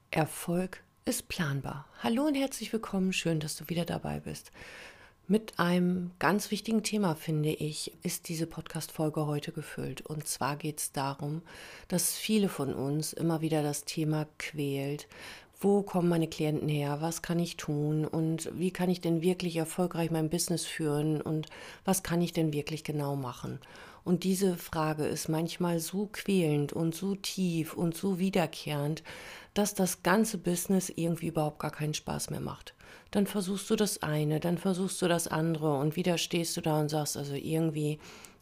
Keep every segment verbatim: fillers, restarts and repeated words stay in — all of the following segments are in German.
Erfolg ist planbar. Hallo und herzlich willkommen, schön, dass du wieder dabei bist. Mit einem ganz wichtigen Thema, finde ich, ist diese Podcast-Folge heute gefüllt. Und zwar geht es darum, dass viele von uns immer wieder das Thema quält. Wo kommen meine Klienten her? Was kann ich tun? Und wie kann ich denn wirklich erfolgreich mein Business führen? Und was kann ich denn wirklich genau machen? Und diese Frage ist manchmal so quälend und so tief und so wiederkehrend, dass das ganze Business irgendwie überhaupt gar keinen Spaß mehr macht. Dann versuchst du das eine, dann versuchst du das andere und wieder stehst du da und sagst, also irgendwie,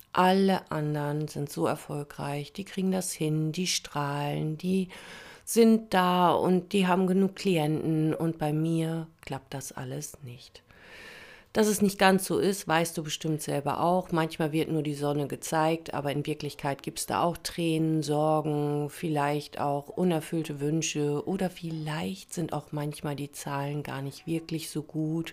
alle anderen sind so erfolgreich, die kriegen das hin, die strahlen, die sind da und die haben genug Klienten und bei mir klappt das alles nicht. Dass es nicht ganz so ist, weißt du bestimmt selber auch. Manchmal wird nur die Sonne gezeigt, aber in Wirklichkeit gibt es da auch Tränen, Sorgen, vielleicht auch unerfüllte Wünsche oder vielleicht sind auch manchmal die Zahlen gar nicht wirklich so gut,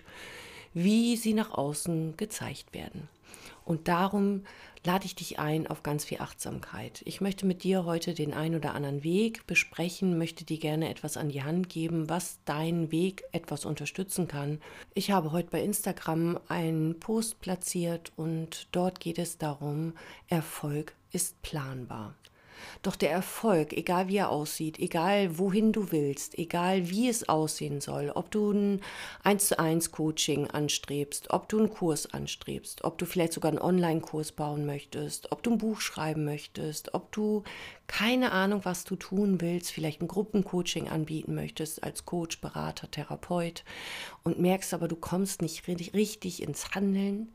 wie sie nach außen gezeigt werden. Und darum lade ich dich ein auf ganz viel Achtsamkeit. Ich möchte mit dir heute den ein oder anderen Weg besprechen, möchte dir gerne etwas an die Hand geben, was deinen Weg etwas unterstützen kann. Ich habe heute bei Instagram einen Post platziert und dort geht es darum, Erfolg ist planbar. Doch der Erfolg, egal wie er aussieht, egal wohin du willst, egal wie es aussehen soll, ob du ein eins zu eins Coaching anstrebst, ob du einen Kurs anstrebst, ob du vielleicht sogar einen Online-Kurs bauen möchtest, ob du ein Buch schreiben möchtest, ob du keine Ahnung, was du tun willst, vielleicht ein Gruppencoaching anbieten möchtest als Coach, Berater, Therapeut und merkst aber, du kommst nicht richtig ins Handeln.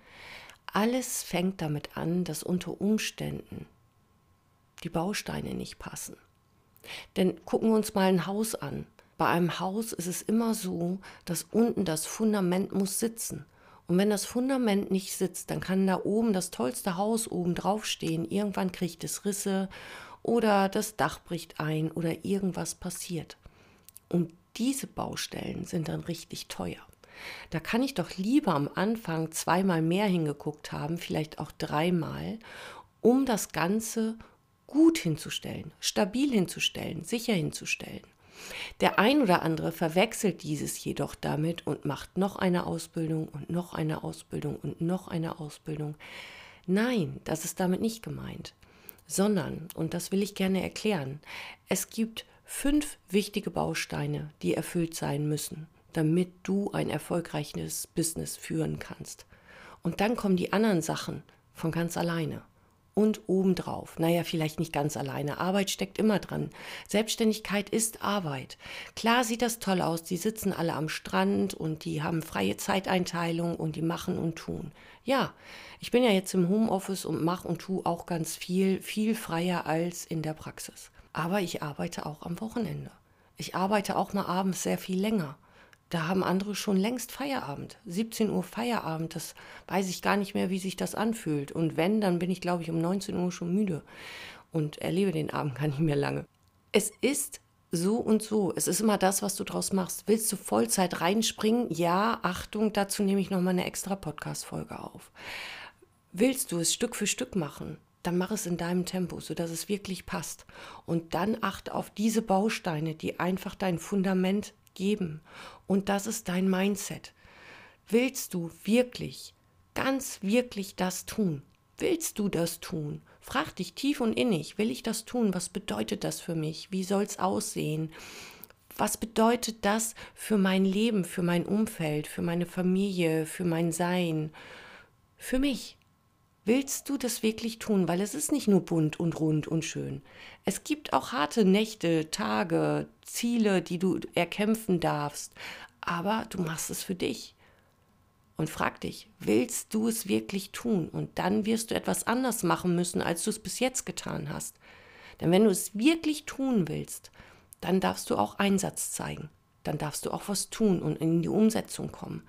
Alles fängt damit an, dass unter Umständen die Bausteine nicht passen. Denn gucken wir uns mal ein Haus an. Bei einem Haus ist es immer so, dass unten das Fundament muss sitzen. Und wenn das Fundament nicht sitzt, dann kann da oben das tollste Haus oben drauf stehen. Irgendwann kriegt es Risse oder das Dach bricht ein oder irgendwas passiert. Und diese Baustellen sind dann richtig teuer. Da kann ich doch lieber am Anfang zweimal mehr hingeguckt haben, vielleicht auch dreimal, um das Ganze gut hinzustellen, stabil hinzustellen, sicher hinzustellen. Der ein oder andere verwechselt dieses jedoch damit und macht noch eine Ausbildung und noch eine Ausbildung und noch eine Ausbildung. Nein, das ist damit nicht gemeint, sondern, und das will ich gerne erklären, es gibt fünf wichtige Bausteine, die erfüllt sein müssen, damit du ein erfolgreiches Business führen kannst. Und dann kommen die anderen Sachen von ganz alleine. Und obendrauf, naja, vielleicht nicht ganz alleine, Arbeit steckt immer dran. Selbstständigkeit ist Arbeit. Klar sieht das toll aus, die sitzen alle am Strand und die haben freie Zeiteinteilung und die machen und tun. Ja, ich bin ja jetzt im Homeoffice und mache und tue auch ganz viel, viel freier als in der Praxis. Aber ich arbeite auch am Wochenende. Ich arbeite auch mal abends sehr viel länger. Da haben andere schon längst Feierabend. siebzehn Uhr Feierabend, das weiß ich gar nicht mehr, wie sich das anfühlt. Und wenn, dann bin ich, glaube ich, um neunzehn Uhr schon müde und erlebe den Abend gar nicht mehr lange. Es ist so und so. Es ist immer das, was du draus machst. Willst du Vollzeit reinspringen? Ja, Achtung, dazu nehme ich nochmal eine extra Podcast-Folge auf. Willst du es Stück für Stück machen? Dann mach es in deinem Tempo, sodass es wirklich passt. Und dann achte auf diese Bausteine, die einfach dein Fundament geben. Und das ist dein Mindset. Willst du wirklich, ganz wirklich das tun? Willst du das tun? Frag dich tief und innig, will ich das tun? Was bedeutet das für mich? Wie soll es aussehen? Was bedeutet das für mein Leben, für mein Umfeld, für meine Familie, für mein Sein, für mich? Willst du das wirklich tun? Weil es ist nicht nur bunt und rund und schön. Es gibt auch harte Nächte, Tage, Ziele, die du erkämpfen darfst. Aber du machst es für dich. Und frag dich, willst du es wirklich tun? Und dann wirst du etwas anders machen müssen, als du es bis jetzt getan hast. Denn wenn du es wirklich tun willst, dann darfst du auch Einsatz zeigen. Dann darfst du auch was tun und in die Umsetzung kommen.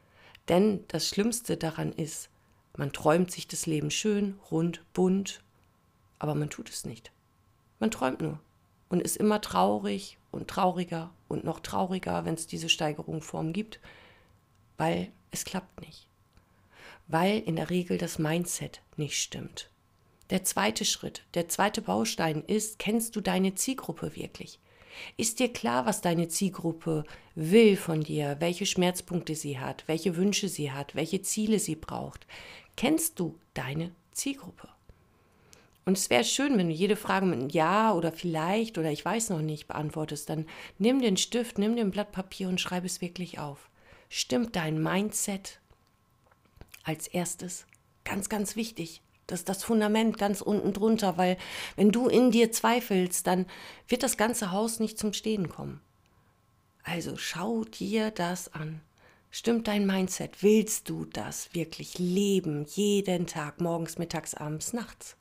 Denn das Schlimmste daran ist, man träumt sich das Leben schön, rund, bunt, aber man tut es nicht. Man träumt nur und ist immer traurig und trauriger und noch trauriger, wenn es diese Steigerungsform gibt, weil es klappt nicht. Weil in der Regel das Mindset nicht stimmt. Der zweite Schritt, der zweite Baustein ist, kennst du deine Zielgruppe wirklich? Ist dir klar, was deine Zielgruppe will von dir, welche Schmerzpunkte sie hat, welche Wünsche sie hat, welche Ziele sie braucht? Kennst du deine Zielgruppe? Und es wäre schön, wenn du jede Frage mit einem Ja oder vielleicht oder ich weiß noch nicht beantwortest, dann nimm den Stift, nimm den Blatt Papier und schreib es wirklich auf. Stimmt dein Mindset als erstes? Ganz, ganz wichtig. Das ist das Fundament ganz unten drunter, weil wenn du in dir zweifelst, dann wird das ganze Haus nicht zum Stehen kommen. Also schau dir das an. Stimmt dein Mindset? Willst du das wirklich leben? Jeden Tag, morgens, mittags, abends, nachts?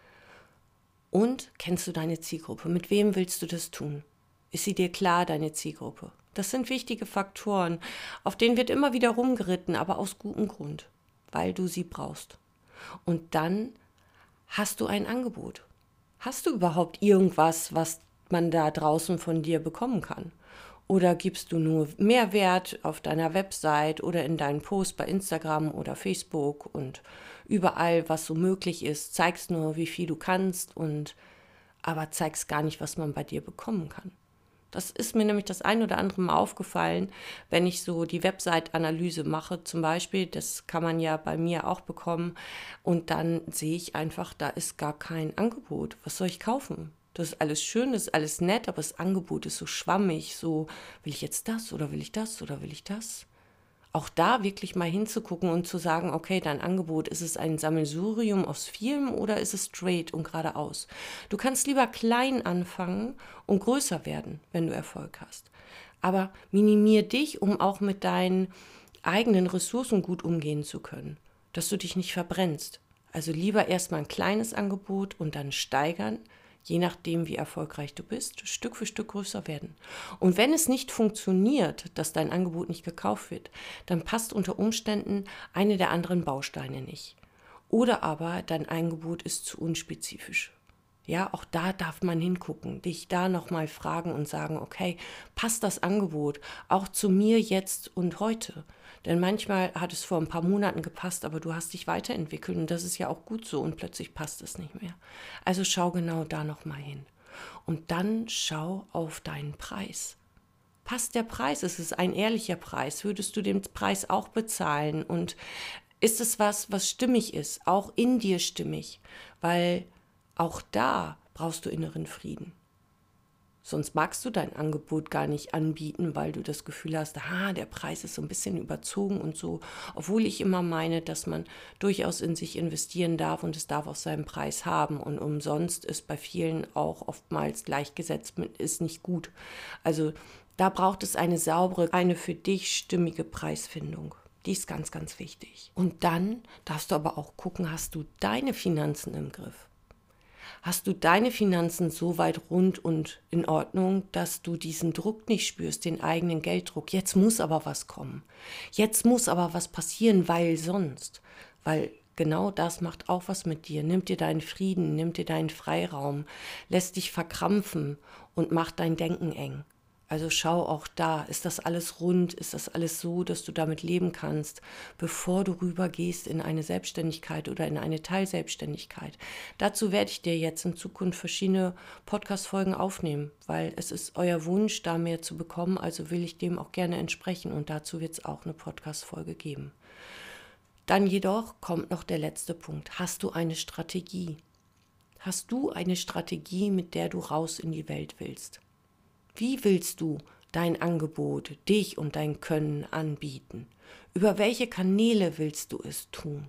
Und kennst du deine Zielgruppe? Mit wem willst du das tun? Ist sie dir klar, deine Zielgruppe? Das sind wichtige Faktoren, auf denen wird immer wieder rumgeritten, aber aus gutem Grund, weil du sie brauchst. Und dann hast du ein Angebot. Hast du überhaupt irgendwas, was man da draußen von dir bekommen kann? Oder gibst du nur Mehrwert auf deiner Website oder in deinen Posts bei Instagram oder Facebook und überall, was so möglich ist, zeigst nur, wie viel du kannst und aber zeigst gar nicht, was man bei dir bekommen kann. Das ist mir nämlich das ein oder andere Mal aufgefallen, wenn ich so die Website-Analyse mache zum Beispiel, das kann man ja bei mir auch bekommen und dann sehe ich einfach, da ist gar kein Angebot. Was soll ich kaufen? Das ist alles schön, das ist alles nett, aber das Angebot ist so schwammig, so will ich jetzt das oder will ich das oder will ich das? Auch da wirklich mal hinzugucken und zu sagen, okay, dein Angebot, ist es ein Sammelsurium aus vielem oder ist es straight und geradeaus? Du kannst lieber klein anfangen und größer werden, wenn du Erfolg hast. Aber minimier dich, um auch mit deinen eigenen Ressourcen gut umgehen zu können, dass du dich nicht verbrennst. Also lieber erstmal ein kleines Angebot und dann steigern, je nachdem, wie erfolgreich du bist, Stück für Stück größer werden. Und wenn es nicht funktioniert, dass dein Angebot nicht gekauft wird, dann passt unter Umständen eine der anderen Bausteine nicht. Oder aber dein Angebot ist zu unspezifisch. Ja, auch da darf man hingucken, dich da nochmal fragen und sagen, okay, passt das Angebot auch zu mir jetzt und heute? Denn manchmal hat es vor ein paar Monaten gepasst, aber du hast dich weiterentwickelt und das ist ja auch gut so und plötzlich passt es nicht mehr. Also schau genau da nochmal hin. Und dann schau auf deinen Preis. Passt der Preis? Ist es ein ehrlicher Preis? Würdest du den Preis auch bezahlen? Und ist es was, was stimmig ist, auch in dir stimmig? Weil auch da brauchst du inneren Frieden. Sonst magst du dein Angebot gar nicht anbieten, weil du das Gefühl hast, ah, der Preis ist so ein bisschen überzogen und so. Obwohl ich immer meine, dass man durchaus in sich investieren darf und es darf auch seinen Preis haben. Und umsonst ist bei vielen auch oftmals gleichgesetzt mit, ist nicht gut. Also da braucht es eine saubere, eine für dich stimmige Preisfindung. Die ist ganz, ganz wichtig. Und dann darfst du aber auch gucken, hast du deine Finanzen im Griff? Hast du deine Finanzen so weit rund und in Ordnung, dass du diesen Druck nicht spürst, den eigenen Gelddruck? Jetzt muss aber was kommen. Jetzt muss aber was passieren, weil sonst. Weil genau das macht auch was mit dir. Nimmt dir deinen Frieden, nimmt dir deinen Freiraum, lässt dich verkrampfen und macht dein Denken eng. Also schau auch da, ist das alles rund, ist das alles so, dass du damit leben kannst, bevor du rübergehst in eine Selbstständigkeit oder in eine Teilselbstständigkeit. Dazu werde ich dir jetzt in Zukunft verschiedene Podcast-Folgen aufnehmen, weil es ist euer Wunsch, da mehr zu bekommen, also will ich dem auch gerne entsprechen und dazu wird es auch eine Podcast-Folge geben. Dann jedoch kommt noch der letzte Punkt. Hast du eine Strategie? Hast du eine Strategie, mit der du raus in die Welt willst? Wie willst du dein Angebot, dich und dein Können anbieten? Über welche Kanäle willst du es tun?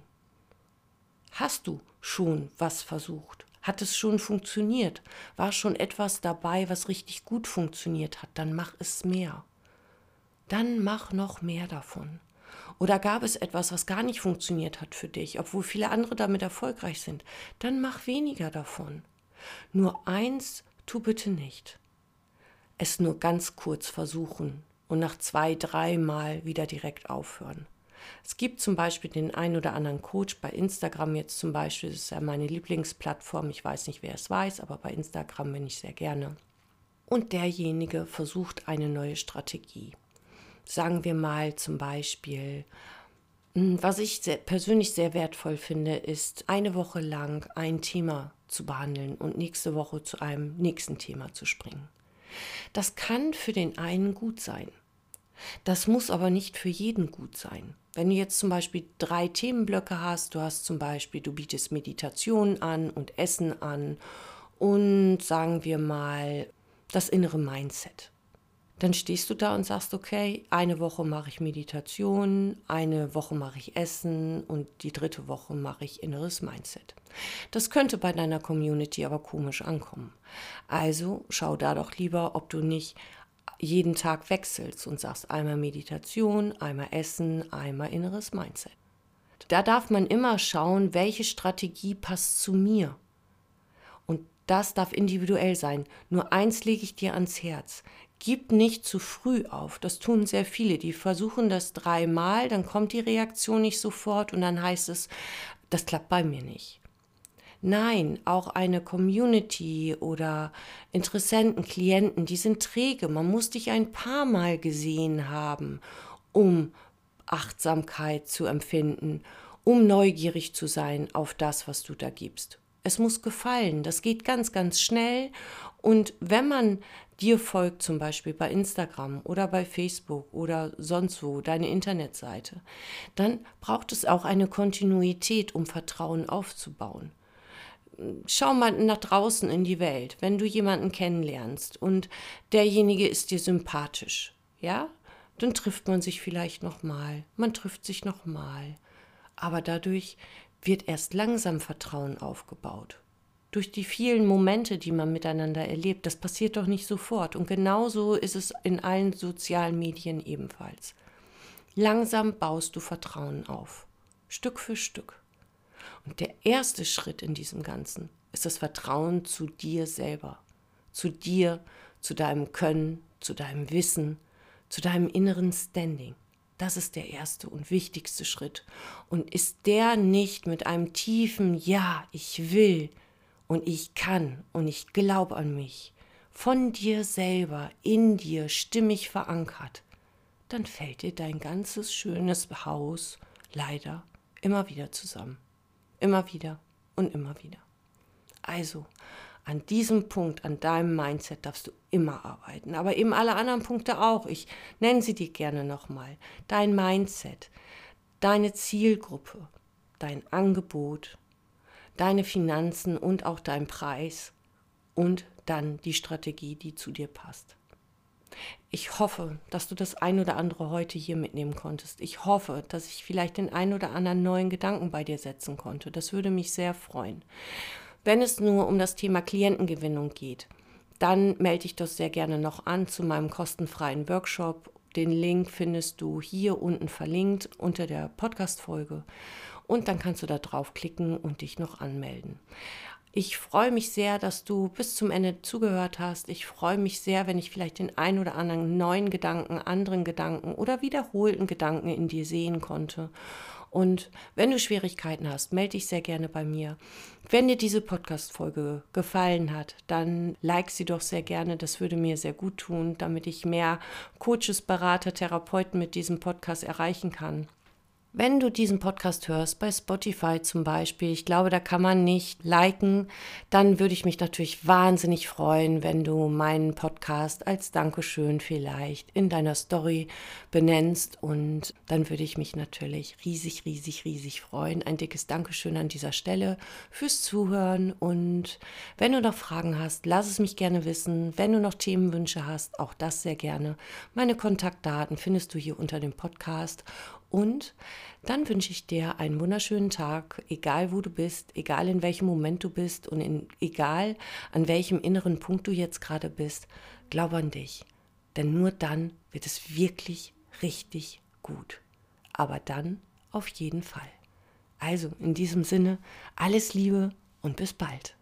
Hast du schon was versucht? Hat es schon funktioniert? War schon etwas dabei, was richtig gut funktioniert hat? Dann mach es mehr. Dann mach noch mehr davon. Oder gab es etwas, was gar nicht funktioniert hat für dich, obwohl viele andere damit erfolgreich sind? Dann mach weniger davon. Nur eins, tu bitte nicht. Es nur ganz kurz versuchen und nach zwei, drei Mal wieder direkt aufhören. Es gibt zum Beispiel den einen oder anderen Coach bei Instagram jetzt zum Beispiel, das ist ja meine Lieblingsplattform, ich weiß nicht, wer es weiß, aber bei Instagram bin ich sehr gerne. Und derjenige versucht eine neue Strategie. Sagen wir mal zum Beispiel, was ich sehr, persönlich sehr wertvoll finde, ist eine Woche lang ein Thema zu behandeln und nächste Woche zu einem nächsten Thema zu springen. Das kann für den einen gut sein. Das muss aber nicht für jeden gut sein. Wenn du jetzt zum Beispiel drei Themenblöcke hast, du hast zum Beispiel, du bietest Meditation an und Essen an und sagen wir mal das innere Mindset. Dann stehst du da und sagst, okay, eine Woche mache ich Meditation, eine Woche mache ich Essen und die dritte Woche mache ich inneres Mindset. Das könnte bei deiner Community aber komisch ankommen. Also schau da doch lieber, ob du nicht jeden Tag wechselst und sagst einmal Meditation, einmal Essen, einmal inneres Mindset. Da darf man immer schauen, welche Strategie passt zu mir. Und das darf individuell sein. Nur eins lege ich dir ans Herz. Gib nicht zu früh auf. Das tun sehr viele. Die versuchen das dreimal, dann kommt die Reaktion nicht sofort und dann heißt es, das klappt bei mir nicht. Nein, auch eine Community oder Interessenten, Klienten, die sind träge. Man muss dich ein paar Mal gesehen haben, um Achtsamkeit zu empfinden, um neugierig zu sein auf das, was du da gibst. Es muss gefallen, das geht ganz, ganz schnell. Und wenn man dir folgt, zum Beispiel bei Instagram oder bei Facebook oder sonst wo, deine Internetseite, dann braucht es auch eine Kontinuität, um Vertrauen aufzubauen. Schau mal nach draußen in die Welt, wenn du jemanden kennenlernst und derjenige ist dir sympathisch, ja, dann trifft man sich vielleicht nochmal, man trifft sich nochmal, aber dadurch wird erst langsam Vertrauen aufgebaut. Durch die vielen Momente, die man miteinander erlebt, das passiert doch nicht sofort und genauso ist es in allen sozialen Medien ebenfalls. Langsam baust du Vertrauen auf, Stück für Stück. Und der erste Schritt in diesem Ganzen ist das Vertrauen zu dir selber, zu dir, zu deinem Können, zu deinem Wissen, zu deinem inneren Standing. Das ist der erste und wichtigste Schritt. Und ist der nicht mit einem tiefen Ja, ich will und ich kann und ich glaube an mich, von dir selber, in dir stimmig verankert, dann fällt dir dein ganzes schönes Haus leider immer wieder zusammen. Immer wieder und immer wieder. Also, an diesem Punkt, an deinem Mindset darfst du immer arbeiten, aber eben alle anderen Punkte auch. Ich nenne sie dir gerne nochmal. Dein Mindset, deine Zielgruppe, dein Angebot, deine Finanzen und auch dein Preis und dann die Strategie, die zu dir passt. Ich hoffe, dass du das ein oder andere heute hier mitnehmen konntest. Ich hoffe, dass ich vielleicht den ein oder anderen neuen Gedanken bei dir setzen konnte. Das würde mich sehr freuen. Wenn es nur um das Thema Klientengewinnung geht, dann melde dich doch sehr gerne noch an zu meinem kostenfreien Workshop. Den Link findest du hier unten verlinkt unter der Podcast-Folge und dann kannst du da draufklicken und dich noch anmelden. Ich freue mich sehr, dass du bis zum Ende zugehört hast. Ich freue mich sehr, wenn ich vielleicht den ein oder anderen neuen Gedanken, anderen Gedanken oder wiederholten Gedanken in dir sehen konnte. Und wenn du Schwierigkeiten hast, melde dich sehr gerne bei mir. Wenn dir diese Podcast-Folge gefallen hat, dann like sie doch sehr gerne. Das würde mir sehr gut tun, damit ich mehr Coaches, Berater, Therapeuten mit diesem Podcast erreichen kann. Wenn du diesen Podcast hörst, bei Spotify zum Beispiel, ich glaube, da kann man nicht liken, dann würde ich mich natürlich wahnsinnig freuen, wenn du meinen Podcast als Dankeschön vielleicht in deiner Story benennst und dann würde ich mich natürlich riesig, riesig, riesig freuen. Ein dickes Dankeschön an dieser Stelle fürs Zuhören und wenn du noch Fragen hast, lass es mich gerne wissen. Wenn du noch Themenwünsche hast, auch das sehr gerne. Meine Kontaktdaten findest du hier unter dem Podcast. Und dann wünsche ich dir einen wunderschönen Tag, egal wo du bist, egal in welchem Moment du bist und in, egal an welchem inneren Punkt du jetzt gerade bist. Glaub an dich, denn nur dann wird es wirklich richtig gut. Aber dann auf jeden Fall. Also in diesem Sinne, alles Liebe und bis bald.